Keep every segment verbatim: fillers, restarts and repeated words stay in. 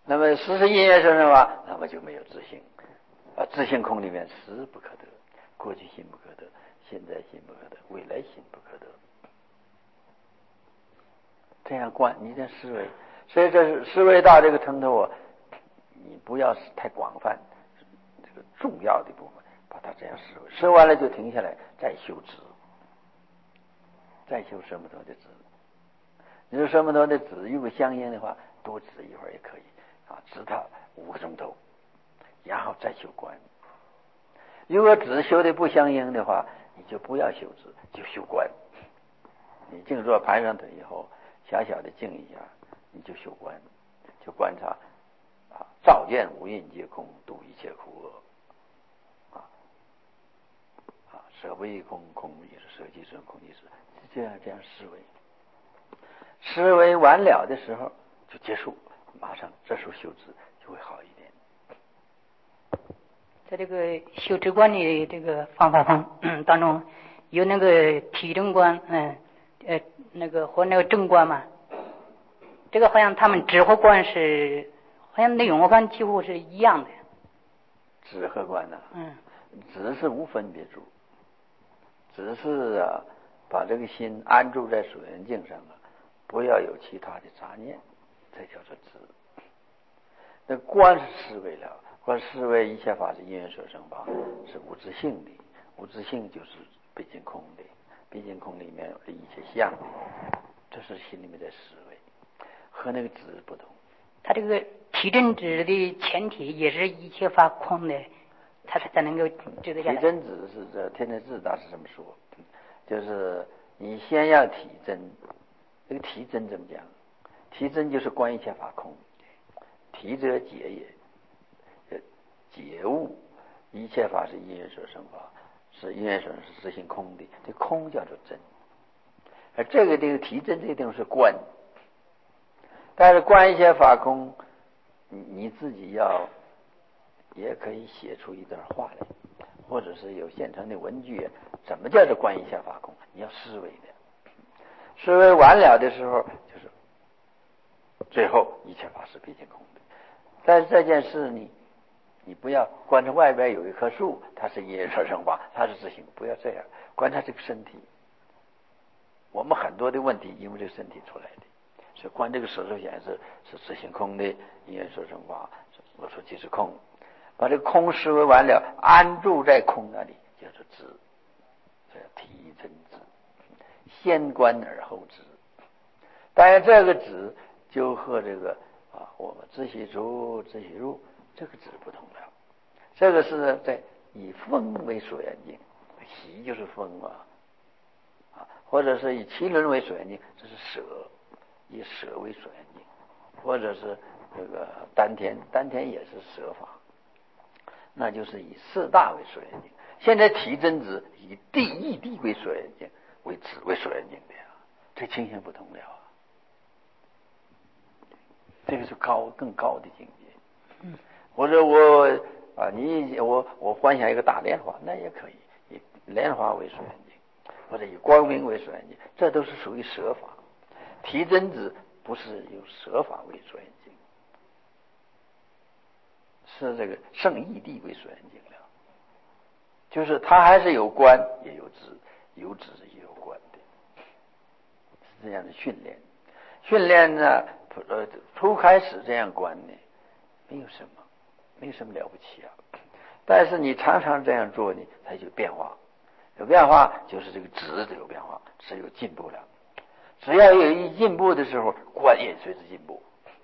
那么实是因缘说生法，那么就没有自性啊。自性空里面实不可得，过去心不可得，现在心不可得，未来心不可得。这样观，你这思维，所以这是思维到这个程度啊，你不要太广泛，这个重要的部分把它这样思维，思完了就停下来，再修止，再修什么多的止。你说什么多的止如果相应的话，多止一会儿也可以啊，止它五个钟头，然后再修观。如果止修的不相应的话，你就不要修止，就修观。你静坐盘上腿以后，小小的静一下，你就修观，就观察啊，照见五蕴皆空，度一切苦厄啊啊，舍为空，空亦是，舍即是空即是，这样这样思维。思维完了的时候就结束，马上这时候修止就会好一点。 在这个修止观的这个方法中、嗯、当中，有那个体证观，嗯呃那个和那个正观嘛，这个好像他们止和观是好像内容我看几乎是一样的。 止和观呢、啊？ 嗯， 止是无分别住，只是啊把这个心安住在所缘境上啊，不要有其他的杂念，这叫做止。那观是思维了，观思维一切法是因缘所生法，是无自性的，无自性就是毕竟空的，毕竟空里面有一切相的，这是心里面的思维，和那个止不同。 他这个体证止的前提也是一切法空的，他才能够知得下来。 体证止是这天台智大师这么说，就是你先要体证。这个体证怎么讲？体证就是观一切法空，体者解也，解悟一切法是因缘所生法，是因缘所生是自性空的，这空叫做真。而这个这个体证这个地方是观，但是观一切法空，你你自己要也可以写出一段话来，或者是有现成的文句，怎么叫做观一切法空？你要思维的。思维完了的时候，就是最后一切法是毕竟空的。但是这件事你你不要观察外边有一棵树，它是因缘所生法，它是自性，不要这样观察这个身体。我们很多的问题因为这个身体出来的，所以观这个手术显示是自性空的，因缘所生法，我说即是空。把这个空思维完了，安住在空那里，叫做知，这叫体真知。先观而后知，当然这个止就和这个啊我们自习出自习入这个止不同了。这个是在以风为所缘境，习就是风啊啊，或者是以脐轮为所缘境，这是舍，以舍为所缘境，或者是这个丹田，丹田也是舍法，那就是以四大为所缘境。现在体真止以地义地为所缘境。为止为所缘境的呀，这情形不同了啊！这个是高更高的境界。嗯，或者我啊，你我我幻想一个大莲花，那也可以以莲花为所缘境，或者以光明为所缘境，这都是属于舍法。体真止不是有舍法为所缘境，是这个圣义地为所缘境了。就是它还是有观也有止，有止也有观的，是这样的训练。训练呢，呃，初开始这样观呢，没有什么，没有什么了不起啊。但是你常常这样做呢，它就变化，有变化就是这个止的有变化，是有进步了。只要有一进步的时候，观也随之进步。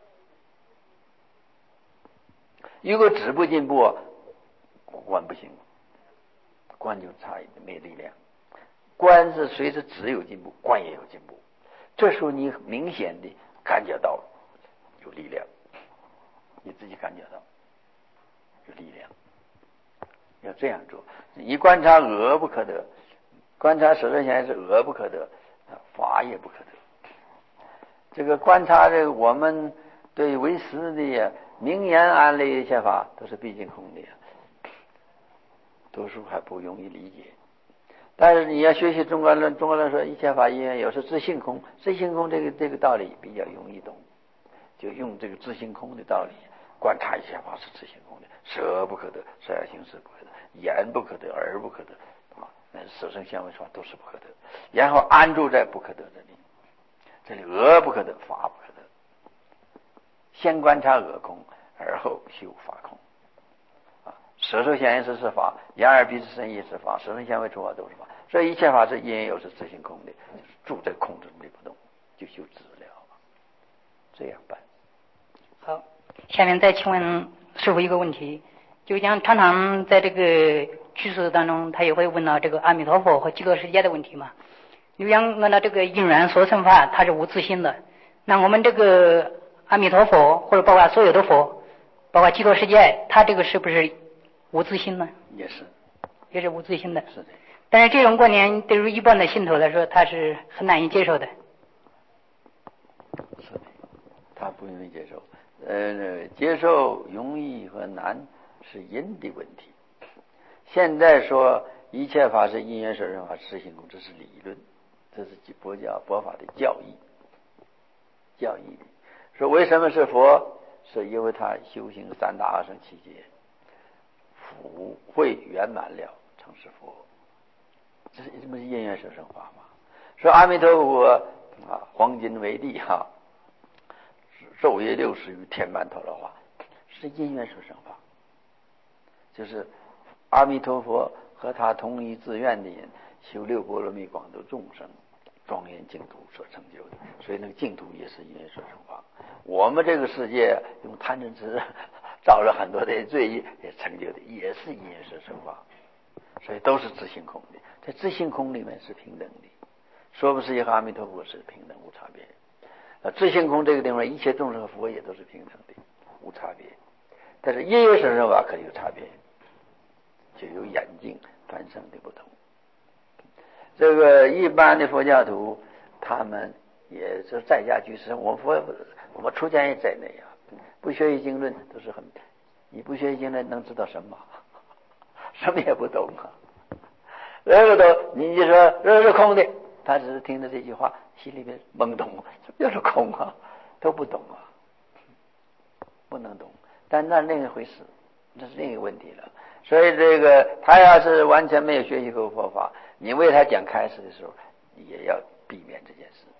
如果止不进步，观不行。观就差一点，没力量。观是随着止有进步，观也有进步。这时候你明显的感觉到有力量，你自己感觉到有力量，要这样做。你观察恶不可得，观察舍身显是恶不可得，法也不可得。这个观察这个我们对为师的呀名言安立一切法都是毕竟空的呀。多数还不容易理解，但是你要学习中观论，中观论说一切法因缘有，是自性空，自性空这个这个道理比较容易懂，就用这个自性空的道理观察一切法是自性空的，舌不可得，舌相行识不可得，眼不可得，耳不可得啊，那色声香味触法都是不可得。然后安住在不可得这里，这里恶不可得，法不可得。先观察恶空，而后修法空。啊，舌受想行识是法，眼耳鼻舌身意是法，色声香味触法都是法。所以一切法是因缘有是自性空的，就是住在空中里不动，就修治了。这样办。 好，下面再请问师父一个问题，就像常常在这个居士当中，他也会问到这个阿弥陀佛和极乐世界的问题嘛。就像按照这个因缘所生法，它是无自性的。那我们这个阿弥陀佛或者包括所有的佛，包括极乐世界，它这个是不是无自性呢？ 也是， 也是无自性的。 是的。 但是这种观念对于一般的信徒来说，他是很难以接受的。 是的。他不容易接受，呃，接受容易和难是因的问题。现在说一切法是因缘所生法，实行空，这是理论，这是佛教佛法的教义。教义说为什么是佛？是因为他修行三大阿僧祇劫，福慧圆满了，成是佛。这是什么是因缘所生法嘛？说阿弥陀佛啊，黄金为地哈。昼夜六时与天满陀罗花，是因缘所生法，就是阿弥陀佛和他同一自愿的人修六波罗蜜广度众生，庄严净土所成就的，所以那个净土也是因缘所生法。我们这个世界用贪嗔痴造了很多的罪业也成就的，也是因缘所生法，所以都是自性空的。在自性空里面是平等的，说不是和阿弥陀佛是平等无差别。自性空这个地方，一切众生和佛也都是平等的，无差别。但是因缘所生法可有差别，就有眼境凡生的不同。这个一般的佛教徒，他们也是在家居士，我佛我们出家也在内啊，不学习经论都是很，你不学习经论能知道什么？什么也不懂啊。人不懂，你就说人是空的。他只是听着这句话，心里面懵懂，这就是空啊，都不懂啊，不能懂。但那另一回事，这是另一个问题了。所以这个他要是完全没有学习过佛法，你为他讲开示的时候，也要避免这件事。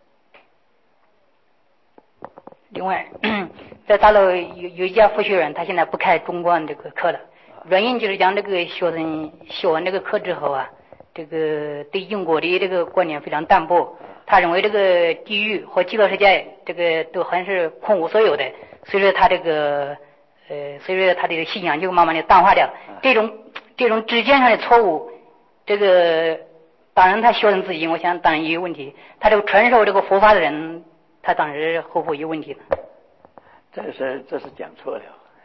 另外，在大陆有有一家佛学院，他现在不开中观这个课了，原因就是讲这个学生学完这个课之后啊。这个对因果的这个观念非常淡薄，他认为这个地狱和极乐世界这个都还是空无所有的，所以说他这个呃，所以说他这个信仰就慢慢的淡化掉。这种这种直见上的错误，这个当然他学生自己，我想当然也有问题。他这个传授这个佛法的人，他当然会不会有问题呢？ 这是这是讲错了，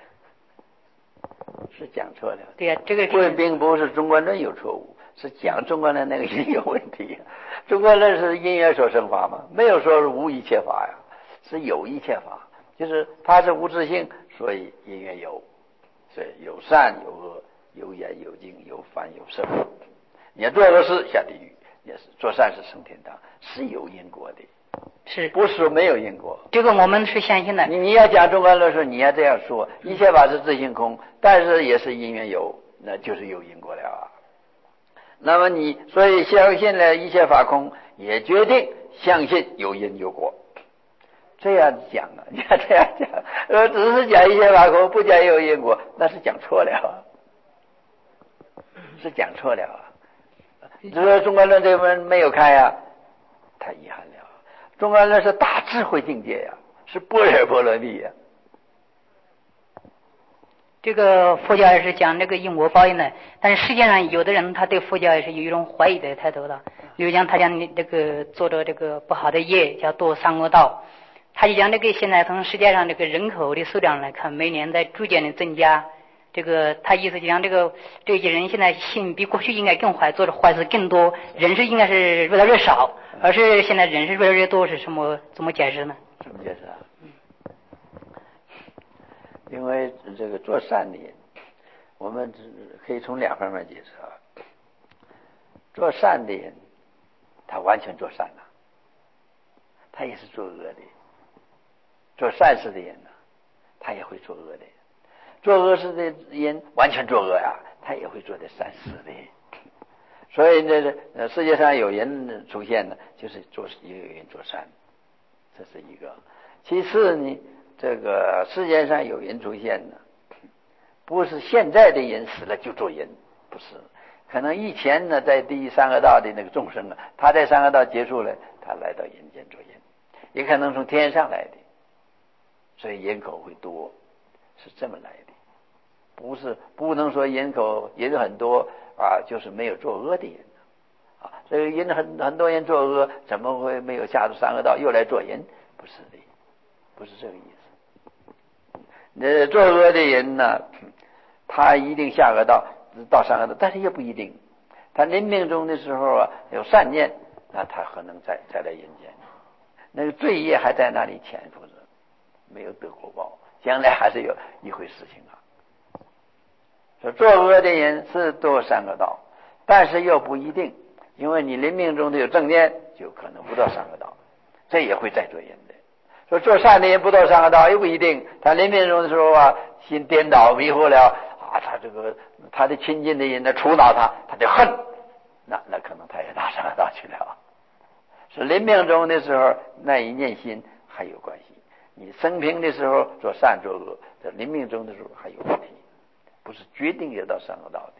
是讲错了。 对呀、啊，这个并并不是中观论有错误。是讲中观论那个人有问题，中观论是因缘所生法嘛，没有说是无一切法呀，是有一切法，就是它是无自性，所以因缘有，所以有善有恶，有眼有净有凡有圣。你要做恶事下地狱，也是做善事升天堂，是有因果的， 是不是说没有因果？ 这个我们是相信的。 你你要讲中观论说，你要这样说，一切法是自性空，但是也是因缘有，那就是有因果了啊。那么你所以相信了一切法空，也决定相信有因有果。这样讲啊，你要这样讲，呃，只是讲一切法空，不讲有因果，那是讲错了，是讲错了啊。只是中观论这门没有开啊，太遗憾了。中观论是大智慧境界呀、啊，是般若波罗蜜呀、啊。 这个佛教也是讲这个因果报应的，但是实际上有的人他对佛教也是有一种怀疑的态度的。比如讲他讲这个做着这个不好的业叫堕三恶道，他就讲这个现在从世界上这个人口的数量来看，每年在逐渐的增加。这个他意思就讲这个这些人现在心比过去应该更坏，做的坏事更多，人是应该是越来越少，而是现在人是越来越多，是什么怎么解释呢？ 怎么解释啊？因为这个做善的人，我们可以从两方面解释啊。做善的人，他完全做善了，他也是做恶的；做善事的人呢，他也会做恶的。 作恶事的人完全作恶呀，他也会做点善事的。所以呢，呃，世界上有人出现呢，就是做也有人做善，这是一个。其次呢，这个世界上有人出现呢，不是现在的人死了就做人，不是，可能以前呢，在第三恶道的那个众生啊，他在三恶道结束了，他来到人间做人，也可能从天上来的，所以人口会多，是这么来的，不是不能说人口人很多啊，就是没有作恶的人啊，所以人很很多人作恶，怎么会没有下入三恶道又来做人？不是的，不是这个意思。那作恶的人呢，他一定下恶道到三恶道，但是也不一定。他临命终的时候啊，有善念，那他可能再再来人间。那个罪业还在那里潜伏着，没有得果报，将来还是有一回事情啊。说作恶的人是堕三恶道，但是又不一定，因为你临命中的有正念，就可能不到三恶道，这也会再做人的。说做善的人不到三恶道，又不一定，他临命中的时候啊，心颠倒迷惑了啊，他这个他的亲近的人呢触恼他，他就恨，那那可能他也到三恶道去了。是临命中的时候那一念心还有关系，你生平的时候做善做恶，在临命中的时候还有关系，不是决定要到三恶道的。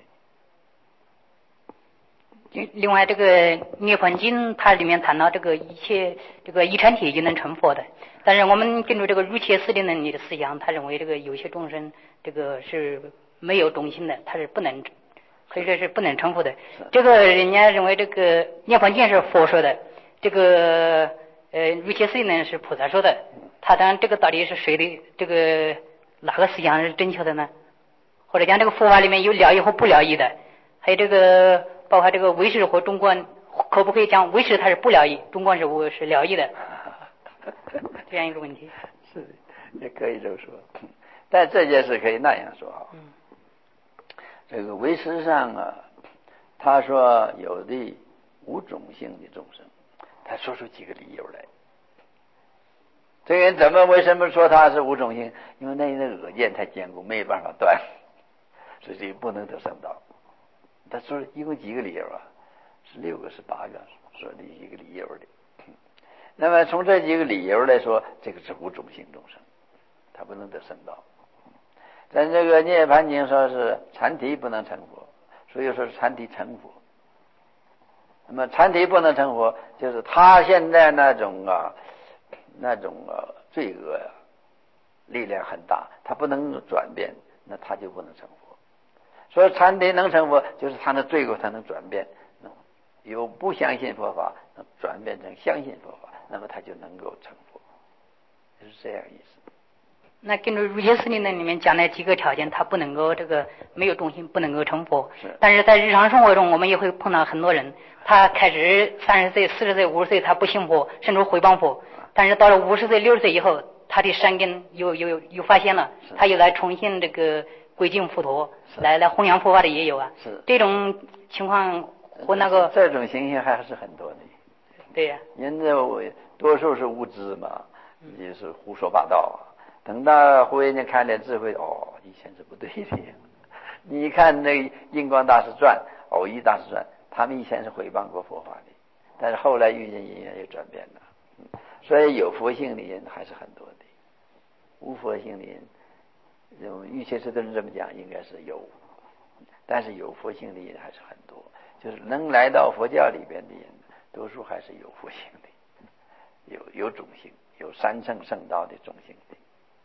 另外，这个《涅槃经》它里面谈到这个一切这个一禅体就能成佛的，但是我们根据这个如切似的能力的思想，他认为这个有些众生这个是没有中心的，他是不能可以说是不能成佛的。这个人家认为这个《涅槃经》是佛说的，这个呃如切似呢是菩萨说的，他当然这个到底是谁的这个哪个思想是正确的呢？或者讲这个佛法里面有了义和不了义的，还有这个包括这个唯识和中观，可不可以讲唯识它是不了义，中观是我是了义的？这样一个问题。 是，也可以这么说，但这件事可以那样说啊。 嗯， 这个唯识上啊，他说有的无种性的众生，他说出几个理由来。这个人怎么为什么说他是无种性？因为那那个恶见太坚固，没有办法断，所以这不能得圣道。他说一共几个理由啊？是六个是八个，说的一个理由的。那么从这几个理由来说，这个是无种性众生，他不能得圣道。但这个涅槃经说是禅体不能成佛，所以说是禅体成佛。那么禅体不能成佛，就是他现在那种啊那种啊罪恶呀、啊、力量很大，他不能转变，那他就不能成佛。所以禅体能成佛，就是他的罪恶才能转变，由不相信佛法能转变成相信佛法，那么他就能够成佛，就是这样意思。 那根据如切似理论里面讲的几个条件，他不能够这个没有中心，不能够成佛。 是。 但是在日常生活中，我们也会碰到很多人，他开始三十岁、四十岁、五十岁他不信佛，甚至毁谤佛，但是到了五十岁、六十岁以后，他的善根又又又发现了，他又来重新这个归敬佛陀，来来弘扬佛法的也有啊。 是。 这种情况和那个这种情形还是很多的。 对呀、 啊。人这多数是无知嘛，也是胡说八道啊。等到忽然间看点智慧，哦，以前是不对的。你看那个印光大师传、偶一大师传，他们以前是诽谤过佛法的，但是后来遇见因缘又转变了。嗯，所以有佛性的人还是很多的，无佛性的人，用玉切师都是这么讲，应该是有，但是有佛性的人还是很多，就是能来到佛教里边的人，多数还是有佛性的，有有种性，有三乘圣道的种性的。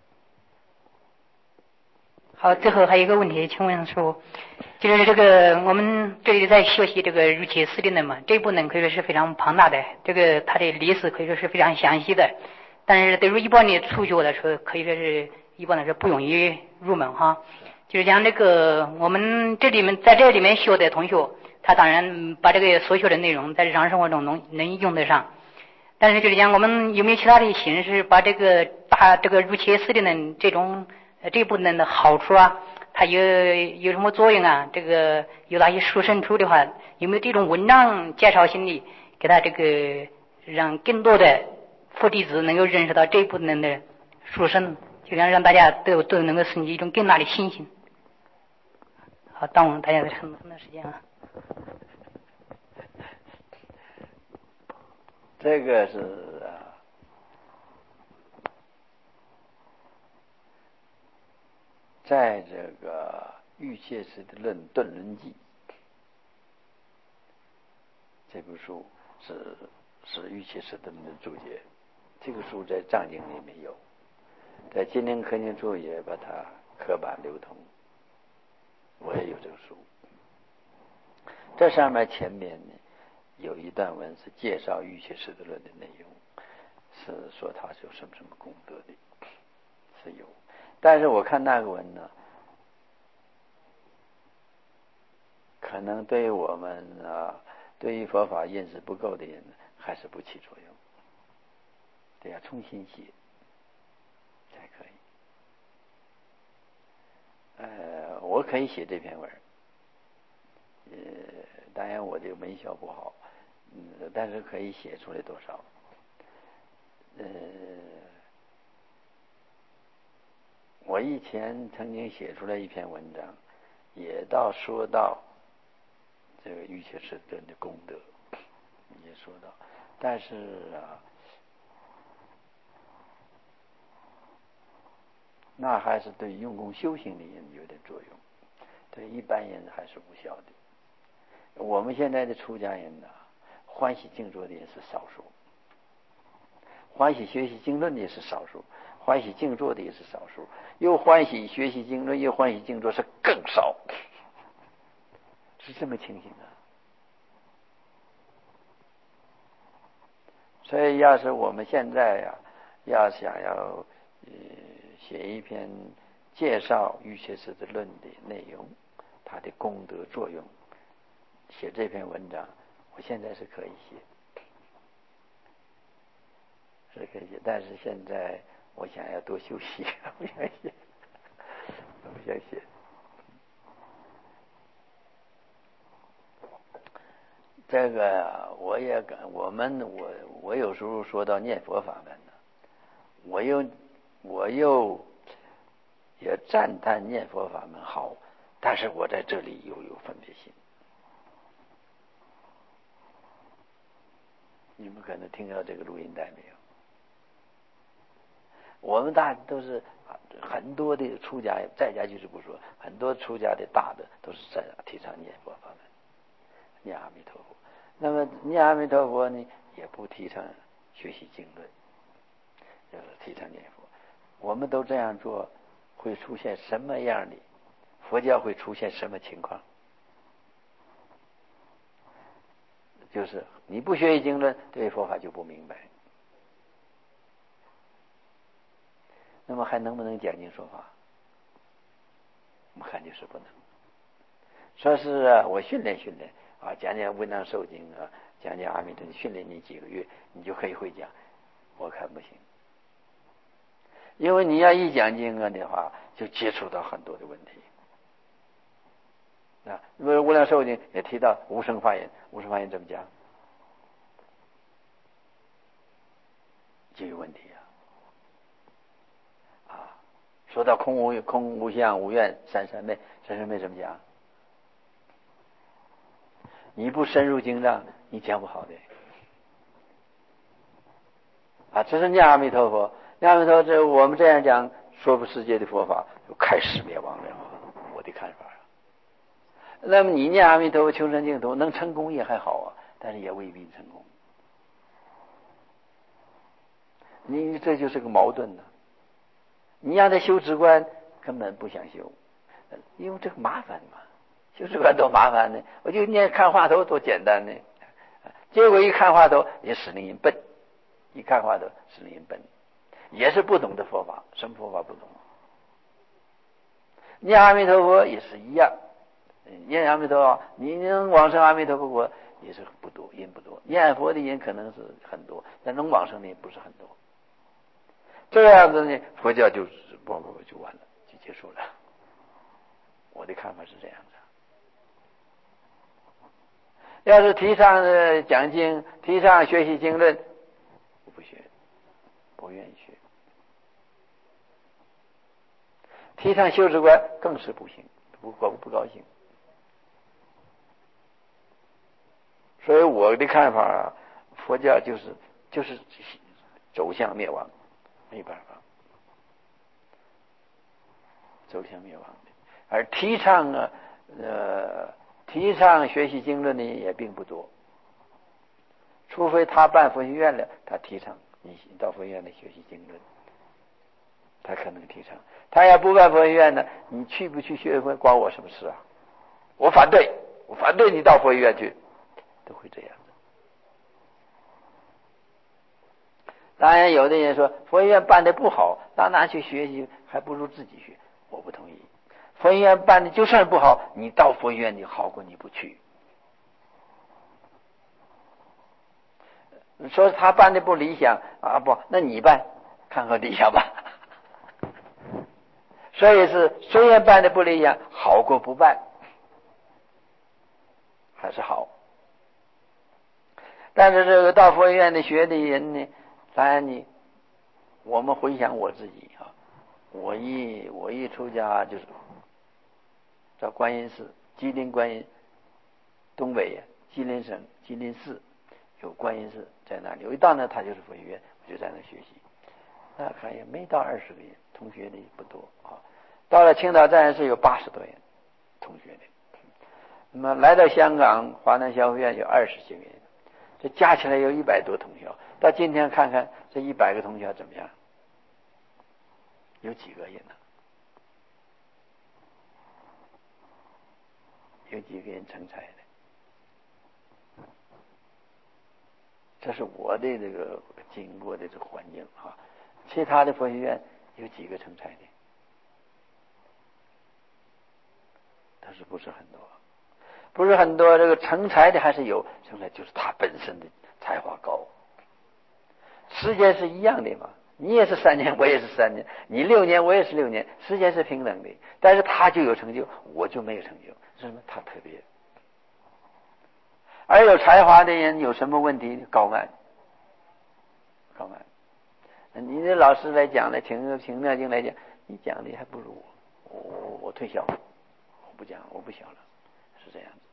好，最后还有一个问题，请问师父，就是这个我们这里在学习这个如切似理论嘛，这部呢可以说是非常庞大的，这个它的历史可以说是非常详细的，但是对于一般的初学来说，可以说是一般来说不容易入门哈。就是讲这个我们这里面在这里面学的同学，他当然把这个所学的内容在日常生活中能能用得上，但是就是讲我们有没有其他的形式把这个大这个如切似理论这种这部分的好处啊，它有有什么作用啊？这个有哪些殊胜处的话，有没有这种文章介绍性的，给他这个让更多的佛弟子能够认识到这部分的殊胜就让让大家都都能够升起一种更大的信心。好，耽误大家的很很多时间啊。 这个是啊，在这个玉切师的论《顿论记》这部书是是玉切师的注解，这个书在藏经里没有，在金陵科经处也把它刻版流通，我也有这个书。这上面前面呢有一段文是介绍玉切师的论的内容，是说他是有什么什么功德的，是有。但是我看那个文呢，可能对于我们啊，对于佛法认识不够的人还是不起作用，得要重新写才可以。呃，我可以写这篇文，呃，当然我这个文效不好，嗯，但是可以写出来多少。呃，我以前曾经写出来一篇文章，也到说到这个玉切师论的功德，也说到，但是啊，那还是对用功修行的人有点作用，对一般人还是无效的。我们现在的出家人呢，欢喜静坐的人是少数，欢喜学习经论的也是少数，欢喜静坐的也是少数，又欢喜学习经论又欢喜静坐是更少，是这么情形啊。所以要是我们现在呀、啊，要想要呃写一篇介绍玉切师的论的内容，它的功德作用，写这篇文章，我现在是可以写，是可以写，但是现在我想要多休息，不想写，不想写。这个我也感，我们我我有时候说到念佛法门呢，我又我又也赞叹念佛法门好，但是我在这里又有分别心。你们可能听到这个录音带没有？我们大都是很多的出家，在家就是不说，很多出家的大的都是在提倡念佛法门，念阿弥陀佛。那么念阿弥陀佛呢，也不提倡学习经论，就是提倡念佛。我们都这样做，会出现什么样的佛教会出现什么情况？就是你不学习经论，对佛法就不明白。那么还能不能讲经说法？我们看就是不能。说是啊，我训练训练啊，讲讲文章受经啊，讲讲阿弥陀，训练你几个月，你就可以会讲。我看不行，因为你要一讲经啊的话，就接触到很多的问题啊。因为无量寿经也提到无生法言，无生法言怎么讲？就有问题啊！啊，说到空无空无相无愿三三昧，三三昧怎么讲？你不深入经藏，你讲不好的啊！这是念阿弥陀佛，念阿弥陀佛，这我们这样讲说不世界的佛法，就开始灭亡了。我的看法。那么你念阿弥陀佛求生净土，能成功也还好啊，但是也未必成功。你这就是个矛盾呢、啊。你让他修止观，根本不想修，因为这个麻烦嘛。修止观多麻烦呢！我就念看话头多简单呢，结果一看话头也使令人笨，一看话头使令人笨，也是不懂的佛法，什么佛法不懂？念阿弥陀佛也是一样，念阿弥陀佛，你能往生阿弥陀佛也是不多，人不多。念佛的人可能是很多，但能往生的人不是很多。这样子呢，佛教就不不就完了，就结束了。我的看法是这样子。要是提倡讲经，提倡学习经论，我不学，不愿意学。 提倡修止观更是不行，不不不高兴。所以我的看法啊，佛教就是就是走向灭亡，没办法，走向灭亡的。而提倡啊，呃，提倡学习经论的也并不多，除非他办佛学院了，他提倡你到佛学院来学习经论，他可能提倡。他要不办佛学院呢，你去不去学会关我什么事啊？我反对，我反对你到佛学院去，都会这样。当然，有的人说佛学院办的不好，到哪去学习，还不如自己学。我不同意。佛学院办的就算不好，你到佛学院你好过你不去。说他办的不理想啊，不，那你办看看理想吧。所以是虽然办的不理想，好过不办，还是好。但是这个到佛学院的学的人呢，当然你，我们回想我自己啊，我一我一出家就是到观音寺，吉林观音，东北吉林省吉林市有观音寺在那里，我一到那他就是佛学院，我就在那学习。那看也没到二十个人，同学的不多啊。到了青岛站是有八十多人同学的，那么来到香港华南校学院有二十几个人，这加起来有一百多同学。到今天看看这一百个同学怎么样？有几个人呢？有几个人成才的？这是我的这个经过的这个环境啊。其他的佛学院有几个成才的？但是不是很多，不是很多。这个成才的还是有，成才就是他本身的才华高。时间是一样的嘛，你也是三年，我也是三年，你六年，我也是六年，时间是平等的。但是他就有成就，我就没有成就，是什么？他特别。而有才华的人有什么问题？高慢，高慢。你的老师来讲来，请请妙经来讲，你讲的还不如我，我我退休，我不讲，我不小了，是这样子。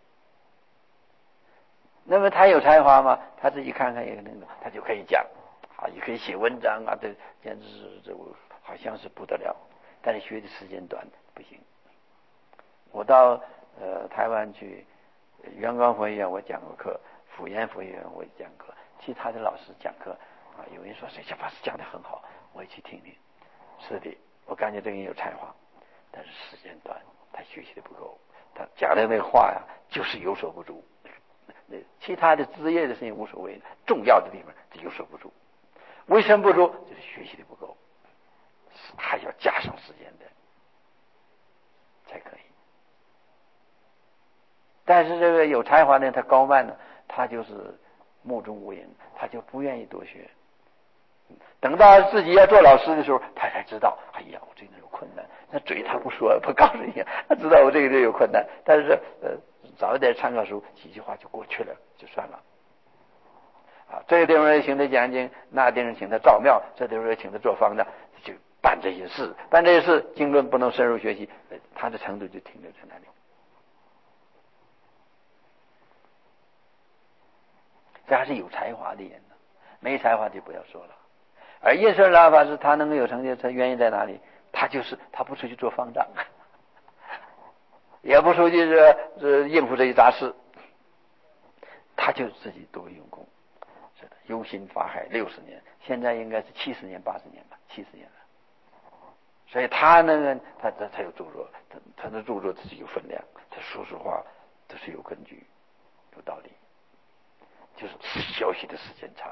那么他有才华吗？他自己看看也那个，他就可以讲啊，也可以写文章啊，这简直是这好像是不得了。但是学的时间短，不行。我到呃台湾去，元光佛学院我讲过课，辅研佛学院我讲课，其他的老师讲课啊，有人说谁家法师讲的很好，我也去听听。是的，我感觉这个人有才华，但是时间短，他学习的不够，他讲的那个话呀，就是有所不足。其他的职业的事情无所谓，重要的地方他有所不足。为什么不足？就是学习的不够，还要加上时间的才可以。但是这个有才华的他高慢呢，他就是目中无人，他就不愿意多学。等到自己要做老师的时候，他才知道，哎呀，我这个有困难。那嘴他不说，不告诉你，他知道我这个有困难。但是呃，找一点参考书，几句话就过去了，就算了。啊，这个地方请他讲经，那地方请他照庙，这地方请他做方丈，就办这些事，办这些事，经论不能深入学习，他的程度就停留在那里。这还是有才华的人呢，没才华就不要说了。而印顺老法师他能够有成就，他原因在哪里？他就是他不出去做方丈，也不出去这这应付这些杂事，他就自己多用功，是的，忧心法海六十年，现在应该是七十年八十年吧，七十年了。所以他那个他他他有著作，他他的著作自己有分量，他说实话都是有根据，有道理，就是学习的时间长。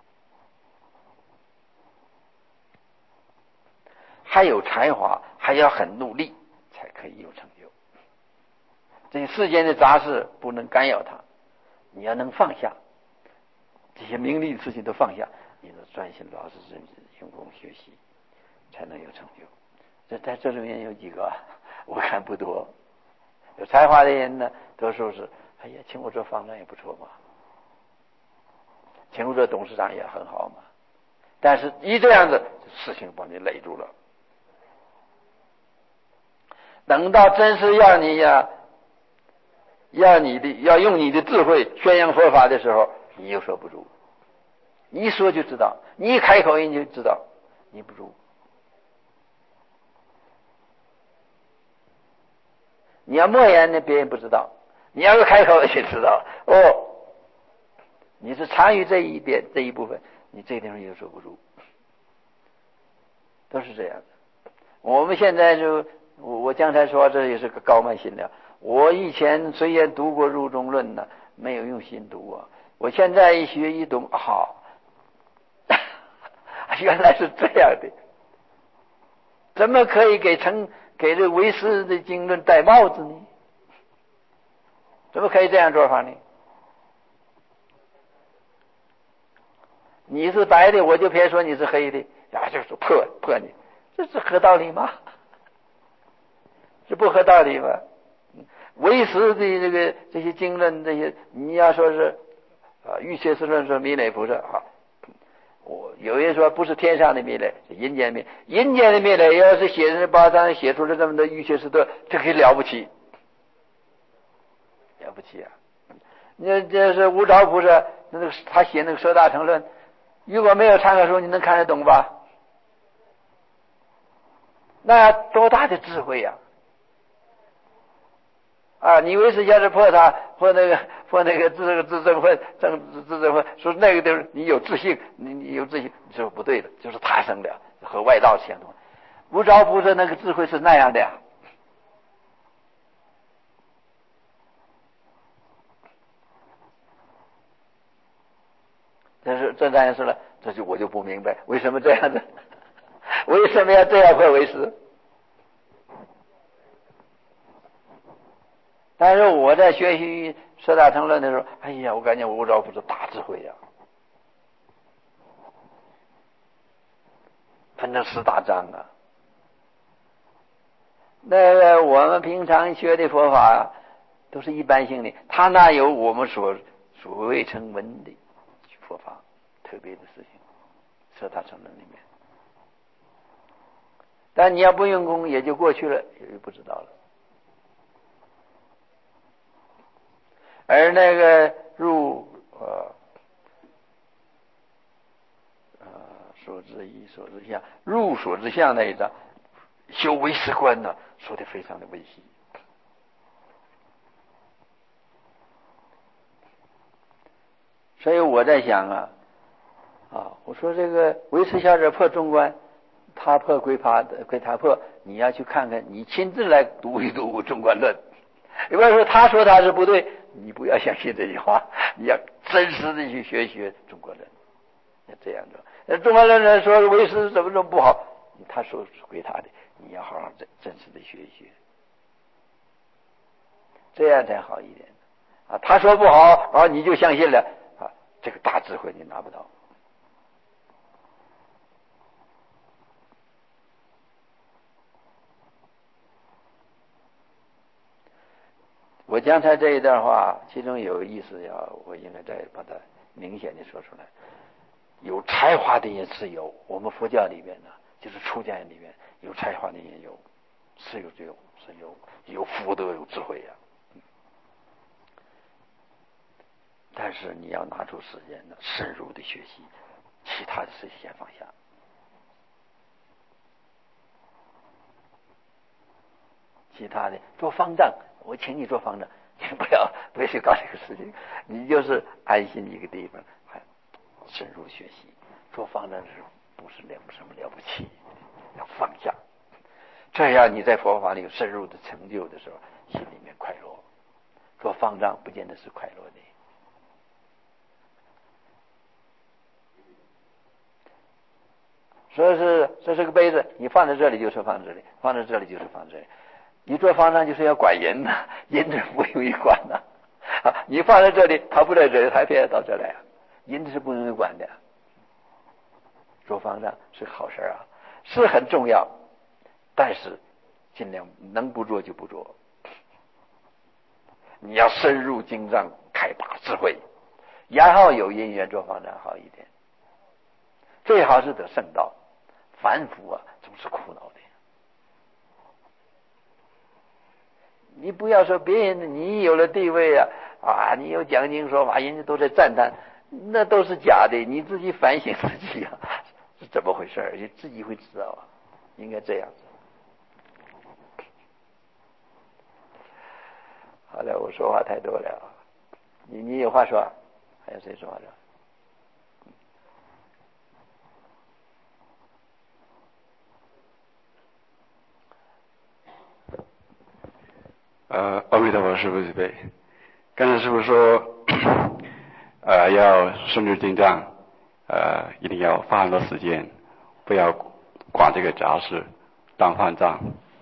还有才华，还要很努力才可以有成就。这些世间的杂事不能干扰他，你要能放下这些名利的事情都放下，你就专心老实认真用功学习，才能有成就。这在这里面有几个，我看不多。有才华的人呢，多数是哎呀，请我做方丈也不错嘛，请我做董事长也很好嘛。但是一这样子，事情把你累住了。 等到真是要你呀，要你的要用你的智慧宣扬佛法的时候，你又说不住。你一说就知道，你一开口你就知道，你不住。你要默言呢，别人不知道；你要是开口也知道。哦，你是参与这一边这一部分，你这地方又说不住，都是这样的。我们现在就我我刚才说这也是个高慢心了。我以前虽然读过入中论呢，没有用心读啊。我现在一学一读，好、啊，原来是这样的。怎么可以给成给这唯识的经论戴帽子呢？怎么可以这样做法呢？你是白的，我就偏说你是黑的，呀，就是破破你，这是合道理吗？这不合道理吗？唯识的这个这些经论，这些你要说是啊，欲切思论说弥勒菩萨啊，我有人说不是天上的弥勒，是阴间弥，阴间的弥勒要是写人八章写出了这么多欲切思论，这可了不起，了不起啊！那这是无着菩萨，那个他写那个舍大乘论，如果没有参考书，你能看得懂吧？那多大的智慧呀！啊，你为是要是破他破那个破那个自自证会证自证会，说那个都是你有自信，你你有自信，你说不对的，就是他生的，和外道相同。无着菩萨那个智慧是那样的呀。但是这当然是了，这就我就不明白为什么这样子，为什么要这样破为师？但是我在学习舍大乘论的时候，哎呀，我感觉无着菩萨大智慧呀、啊，分成十大章啊。那个我们平常学的佛法都是一般性的，他那有我们所所谓成文的佛法特别的事情，舍大乘论里面。但你要不用功，也就过去了，也就不知道了。而那个入呃呃所知一所知相入所知相那一章，修唯识观呢，说的非常的微细。所以我在想啊啊，我说这个唯识小者破中观，他破归他归他破，你要去看看，你亲自来读一读中观论。有人说他说他是不对，你不要相信这句话，你要真实的去学学中国人，要这样做。那中国人说唯识怎么怎么不好，他说是归他的，你要好好真真实的学一学，这样才好一点啊。他说不好，然后你就相信了啊，这个大智慧你拿不到。我刚才这一段话，其中有意思，要我应该再把它明显的说出来。有才华的人是有，我们佛教里面呢，就是出家人里面有才华的人有，是有这种是有有福德有智慧呀、啊。但是你要拿出时间呢，深入的学习，其他的事先放下。其他的做方丈，我请你做方丈，你不要不要去搞这个事情，你就是安心一个地方，还深入学习。做方丈是不是了什么了不起？要放下，这样你在佛法里有深入的成就的时候，心里面快乐。做方丈不见得是快乐的。所以是这是个杯子，你放在这里就是放这里，放在这里就是放这里。你做方丈就是要管人呐、啊，人是不容易管呐、啊。啊，你放在这里，他不在这里，他偏到这来啊，人是不容易管的。做方丈是好事啊，是很重要，但是尽量能不做就不做。你要深入经藏，开大智慧，然后有因缘做方丈好一点。最好是得圣道，凡夫啊总是苦恼的。 你不要说别人，你有了地位啊啊，你有讲经说法，人家都在赞叹，那都是假的。你自己反省自己啊，是怎么回事？你自己会知道啊，应该这样子。好了，我说话太多了，你你有话说？还有谁说话的？ 呃，阿弥陀佛，师父慈悲。刚才师父说，呃，要顺日进藏，呃，一定要花很多时间，不要管这个杂事，当饭藏。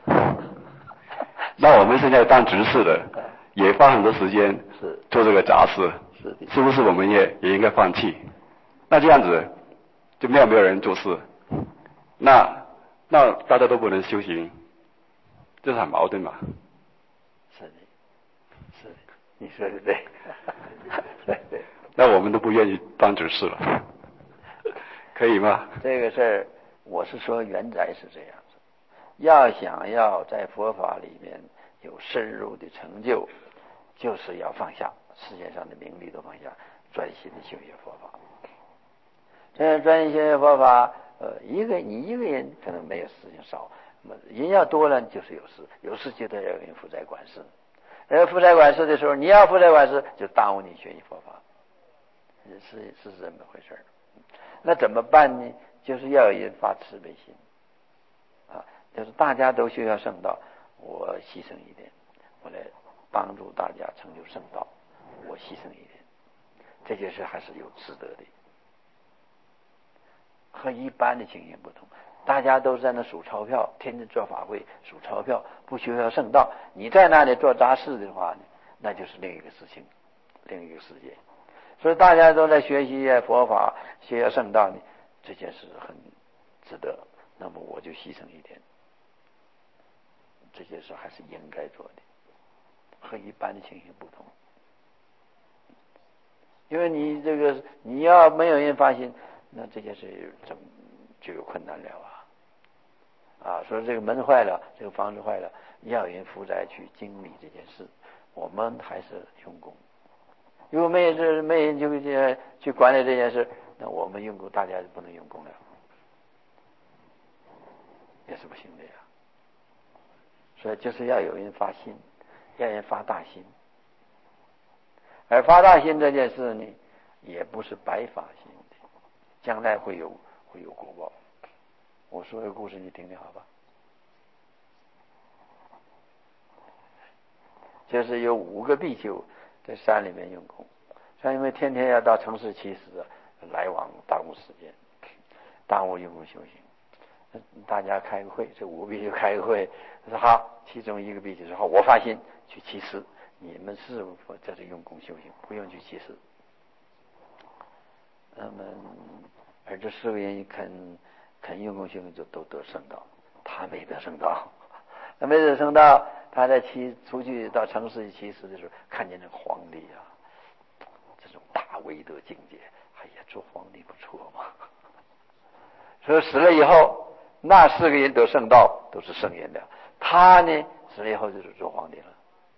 那我们现在当执事的，也花很多时间做这个杂事， 是是不是我们也也应该放弃？那这样子就没有没有人做事，那那大家都不能修行，这是很矛盾嘛？ 是的，是的，你说的对。 那我们都不愿意当执事了，可以吗？ 这个事儿，我是说原来是这样子。要想要在佛法里面有深入的成就，就是要放下世界上的名利都放下，专心的修学佛法。这专心修学佛法，呃，一个你一个人可能没有事情少，人要多了就是有事，有事就得有人负责管事。而负责管事的时候，你要负责管事，就耽误你学习佛法，是是这么回事。那怎么办呢？就是要有人发慈悲心啊，就是大家都需要圣道，我牺牲一点，我来帮助大家成就圣道，我牺牲一点，这件事还是有值得的。和一般的情形不同，大家都在那数钞票，天天做法会数钞票，不学校圣道。你在那里做杂事的话呢，那就是另一个事情，另一个世界。所以大家都在学习佛法，学校圣道呢，这件事很值得。那么我就牺牲一点，这件事还是应该做的，和一般的情形不同。因为你这个你要没有人发心，那这件事怎么就有困难了啊？啊，说这个门坏了，这个房子坏了，要有人负责去经历这件事，我们还是用功。如果没有这没人就去去管理这件事，那我们用功，大家就不能用功了，也是不行的呀。所以就是要有人发心，要有人发大心。而发大心这件事呢，也不是白发心的，将来会有会有果报。我说个故事，你听听好吧。就是有五个比丘在山里面用功，山因为天天要到城市去时，来往耽误时间，耽误用功修行。大家开个会，这五个比丘开个会，说好，其中一个比丘说好，我发心去乞食。你们是否在这用功修行？不用去乞食。那么，而这四个人肯肯用功修行，就都得圣道。他没得圣道，他没得圣道。他在骑出去到城市去乞食的时候，看见那个皇帝啊，这种大威德境界，哎呀，做皇帝不错嘛。所以死了以后，那四个人得圣道，都是圣人了。他呢，死了以后就是做皇帝了。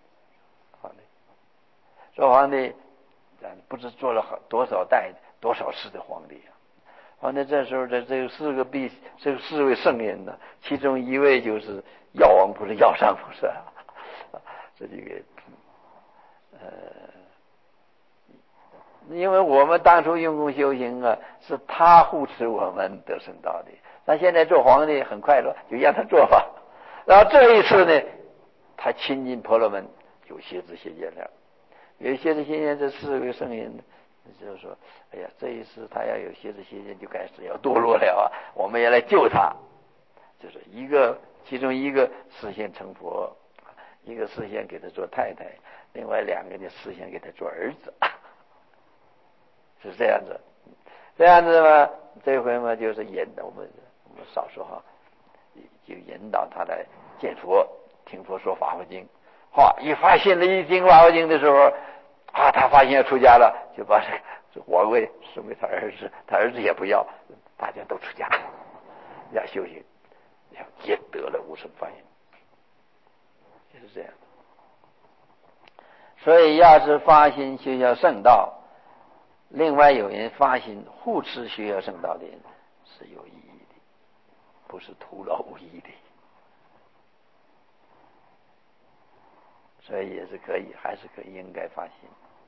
做皇帝不知做了多少代多少世的皇帝啊！皇帝这时候这这四个必这四位圣人呢，其中一位就是药王菩萨、药上菩萨，这几个呃，因为我们当初用功修行啊，是他护持我们得圣道的。他现在做皇帝很快乐，就让他做吧。然后这一次呢，他亲近婆罗门，有邪知邪见了。有些的邪见，这四个圣人就是说，哎呀，这一次他要有邪知邪见，就开始要堕落了啊！我们要来救他。就是一个，其中一个实现成佛，一个实现给他做太太，另外两个呢实现给他做儿子，是这样子。这样子嘛，这回嘛就是引导我们，我们少说哈，就引导他来见佛，听佛说法华经。哇！一发现了一听法华经的时候，啊，他发现要出家了，就把这皇位送给他儿子，他儿子也不要，大家都出家，要修行，要也得了无生法印，就是这样。 所以要是发心学校圣道，另外有人发心护持学校圣道的人是有意义的，不是徒劳无益的，所以也是可以，还是可以应该发心。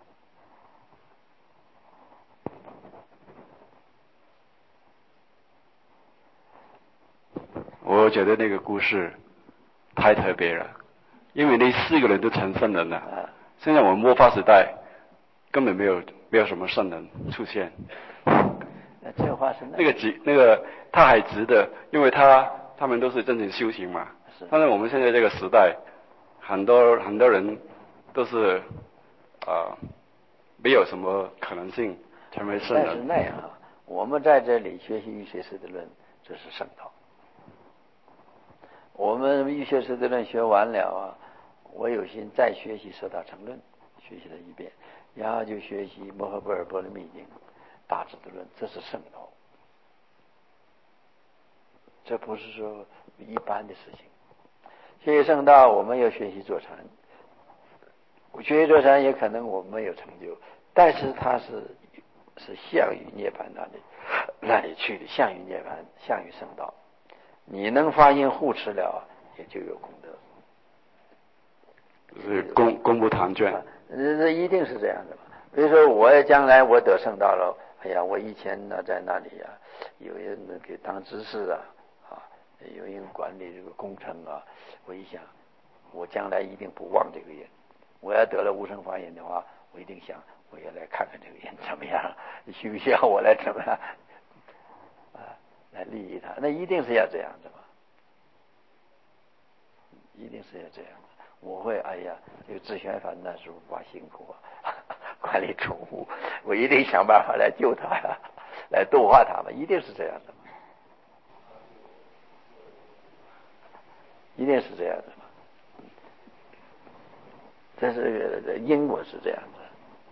我觉得那个故事太特别了，因为那四个人都成圣人了。 啊、 现在我们末法时代根本没有没有什么圣人出现。 这话是那个值那个他还值得，因为他他们都是真正修行嘛。 是。 但是我们现在这个时代，很多很多人都是啊、呃、没有什么可能性成为圣人。 但是那样啊，我们在这里学习预学师的论，这是圣道。我们预学师的论学完了啊，我有心再学习舍大乘论，学习了一遍，然后就学习摩诃般若波罗蜜经、大智度论，这是圣道。这不是说一般的事情。学习圣道，我们要学习坐禅，学习坐禅也可能我们没有成就，但是它是是向于涅槃那里那里去的，向于涅槃，向于圣道。你能发心护持了，也就有功德。 就是功功不唐捐， 这一定是这样的嘛。比如说，我将来我得圣道了，哎呀，我以前呢在那里呀、啊，有人给当执事啊，啊，有人管理这个工程啊，我一想，我将来一定不忘这个人。我要得了无生法眼的话，我一定想，我要来看看这个人怎么样，需不需要我来怎么样啊？来利益他，那一定是要这样的嘛，一定是要这样的。我会哎呀，这个智玄法那时候quá辛苦啊，管理宠物，我一定想办法来救他呀，来度化他们，一定是这样的嘛，一定是这样的嘛。这是因果是这样的。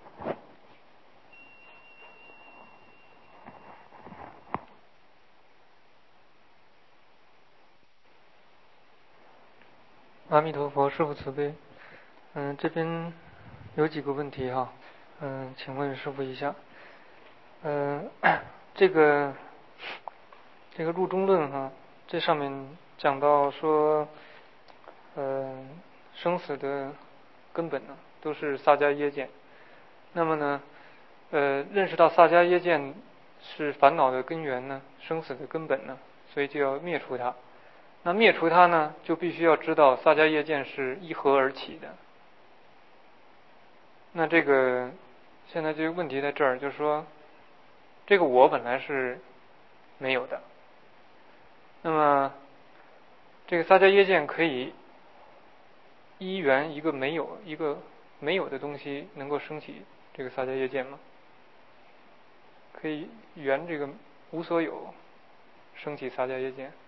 阿弥陀佛，师父慈悲。嗯，这边有几个问题哈，嗯，请问师父一下。嗯，这个这个入中论哈，这上面讲到说，嗯，生死的根本呢都是萨迦耶见。那么呢，呃，认识到萨迦耶见是烦恼的根源呢，生死的根本呢，所以就要灭除它。那灭除它呢，就必须要知道萨迦耶见是依何而起的。那这个现在这个问题在这儿，就是说，这个我本来是没有的。那么这个萨迦耶见可以依缘一个没有一个没有的东西能够升起这个萨迦耶见吗？可以缘这个无所有升起萨迦耶见。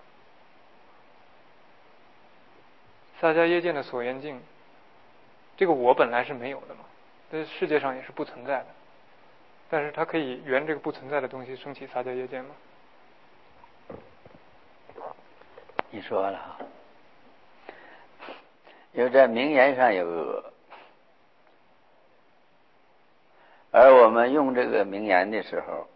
萨迦耶见的所缘境，这个我本来是没有的嘛，在世界上也是不存在的，但是它可以缘这个不存在的东西升起萨迦耶见吗？ 你说了啊，因为在名言上有恶，而我们用这个名言的时候，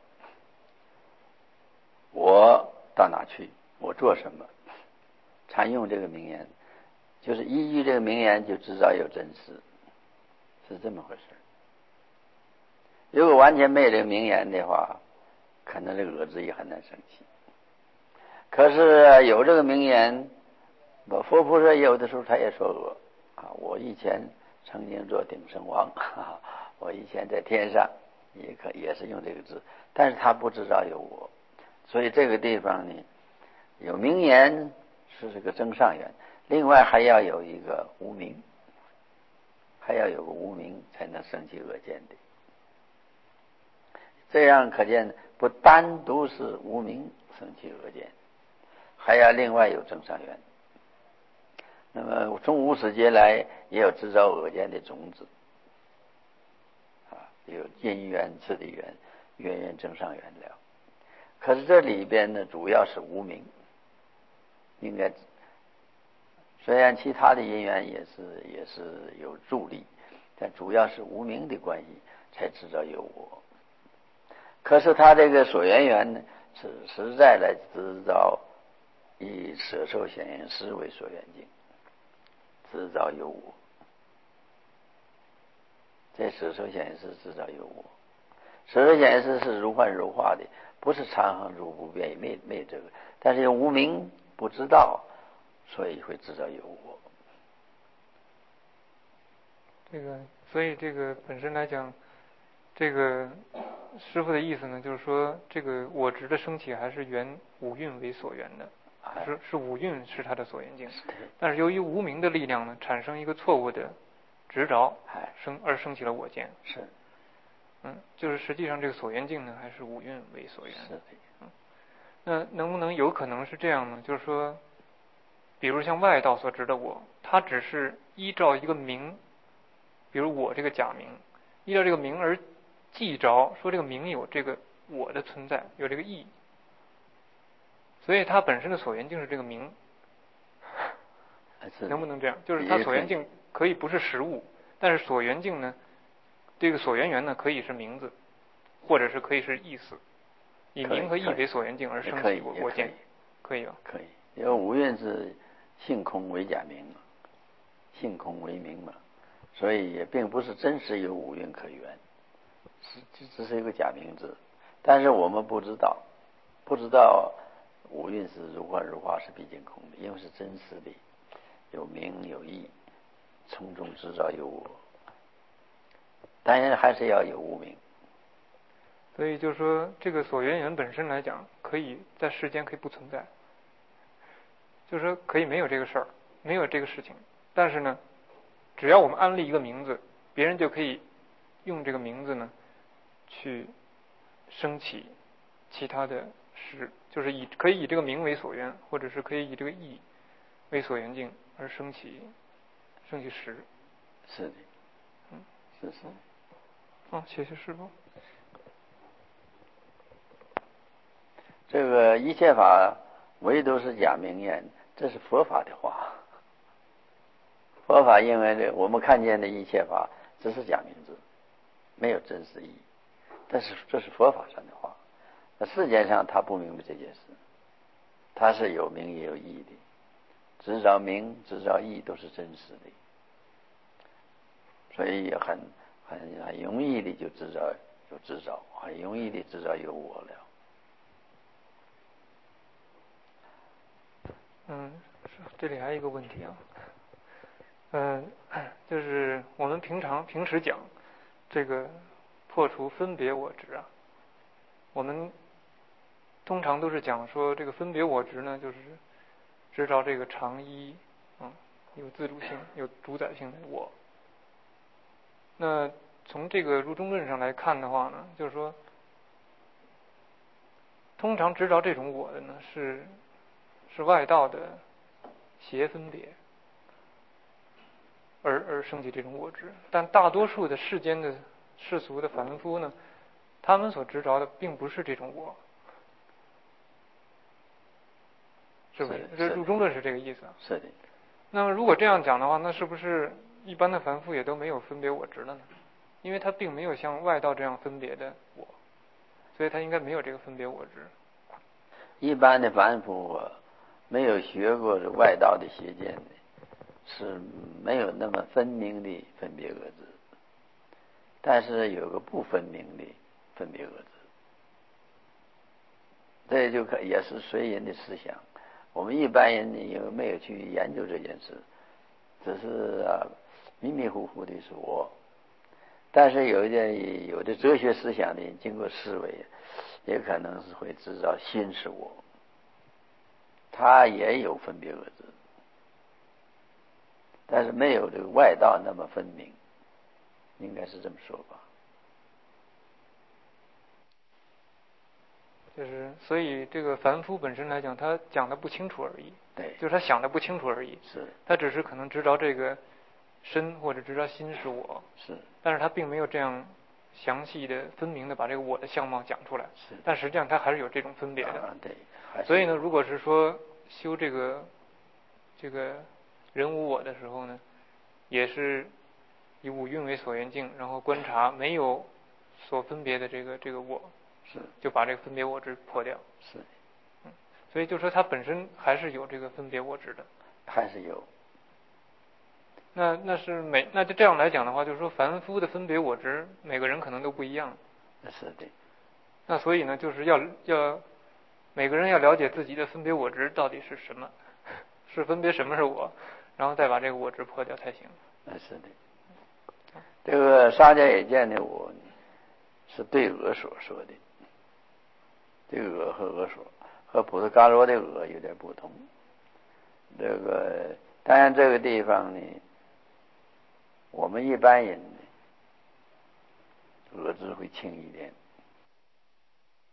我到哪去，我做什么，常用这个名言。就是依据这个名言就知道有真实，是这么回事。如果完全没有这个名言的话，可能这个恶字也很难生起。可是有这个名言，佛菩萨有的时候他也说恶啊。我以前曾经做顶圣王，啊、我以前在天上也可也是用这个字，但是他不知道有我，所以这个地方呢，有名言是这个增上缘。另外还要有一个无明，还要有个无明才能升起恶见的。这样可见不单独是无明升起恶见，还要另外有增上缘。那么从无始劫来也有制造恶见的种子啊，有因缘、次第缘、缘缘增上缘了。可是这里边呢，主要是无明，应该。虽然其他的因缘也是也是有助力， 但主要是无明的关系才制造有我。可是他这个所缘缘呢，是实在来制造以舍受显现识为所缘境，制造有我。这舍受显现识制造有我，舍受显现识是如幻如化的，不是常恒如不变，没没这个。但是无明不知道，所以会制造有我。 这个，所以这个本身来讲，这个师父的意思呢，就是说，这个我执的升起还是缘五蕴为所缘的，是是五蕴是它的所缘境，但是由于无明的力量呢，产生一个错误的执着，生而升起了我见。 是， 嗯，就是实际上这个所缘境呢，还是五蕴为所缘。 是的。 嗯，那能不能有可能是这样呢？就是说，比如像外道所执的我，它只是依照一个名。比如我这个假名，依照这个名而记着，说这个名有这个我的存在，有这个意，所以它本身的所缘境是这个名，能不能这样？就是它所缘境可以不是实物，但是所缘境呢，这个所缘缘呢可以是名字，或者是可以是意思，以名和意为所缘境而生起我我见，可以吧？ 可以，因为无蕴是性空为假名嘛，性空为名嘛。所以也并不是真实有五蕴可缘，是只是一个假名字。但是我们不知道，不知道五蕴是如幻如化，是毕竟空的，因为是真实的，有名有义，从中制造有我。当然还是要有无名。 所以就是说，这个所缘缘本身来讲，可以在世间可以不存在，就是说可以没有这个事儿，没有这个事情，但是呢。只要我们安立一个名字，别人就可以用这个名字呢，去升起其他的识，就是以可以以这个名为所缘，或者是可以以这个意为所缘境而升起升起识。 是的， 嗯， 是是。 好，谢谢师父。 这个一切法唯独是假名言，这是佛法的话。佛法因为这我们看见的一切法只是假名字，没有真实意义。但是这是佛法上的话，那世界上他不明白这件事，他是有名也有义的，只找名只找义都是真实的，所以很很很容易的就制造有制造，很容易的制造有我了。 嗯，这里还有一个问题啊。嗯，就是我们平常平时讲这个破除分别我执啊，我们通常都是讲说这个分别我执呢，就是知道这个常一啊，有自主性、有主宰性的我。那从这个入中论上来看的话呢，就是说，通常知道这种我的呢，是是外道的邪分别。而而升起这种我执，但大多数的世间的世俗的凡夫呢，他们所执着的并不是这种我，是不是？这入中论是这个意思啊。 是的。 那么如果这样讲的话，那是不是一般的凡夫也都没有分别我执了呢？因为他并没有像外道这样分别的我，所以他应该没有这个分别我执。 一般的凡夫没有学过外道的邪见的，是没有那么分明的分别我执，但是有个不分明的分别我执，这就可也是随人的思想。我们一般人因为没有去研究这件事，只是啊迷迷糊糊的说。但是有一点有的哲学思想的人经过思维，也可能是会知道心是我，他也有分别我执，但是没有这个外道那么分明，应该是这么说吧。 就是，所以这个凡夫本身来讲，他讲的不清楚而已。 对， 就是他想的不清楚而已。 是， 他只是可能知道这个身或者知道心是我。 是， 但是他并没有这样详细的、分明的把这个我的相貌讲出来。 是， 但实际上他还是有这种分别的。 啊、对。 所以呢，如果是说修这个这个人无我的时候呢，也是以五蕴为所缘境，然后观察没有所分别的这个这个我， 是就把这个分别我执破掉。 是， 嗯，所以就说它本身还是有这个分别我执的， 还是有。 那那是每那就这样来讲的话，就是说凡夫的分别我执，每个人可能都不一样。 是的。 那所以呢，就是要要每个人要了解自己的分别我执到底是什么，是分别什么是我，然后再把这个我执破掉才行。 嗯，是的。这个沙家也见的我是对俄所说的，这个俄和俄所和普特伽罗的俄有点不同。这个当然这个地方呢，我们一般人呢俄字会轻一点，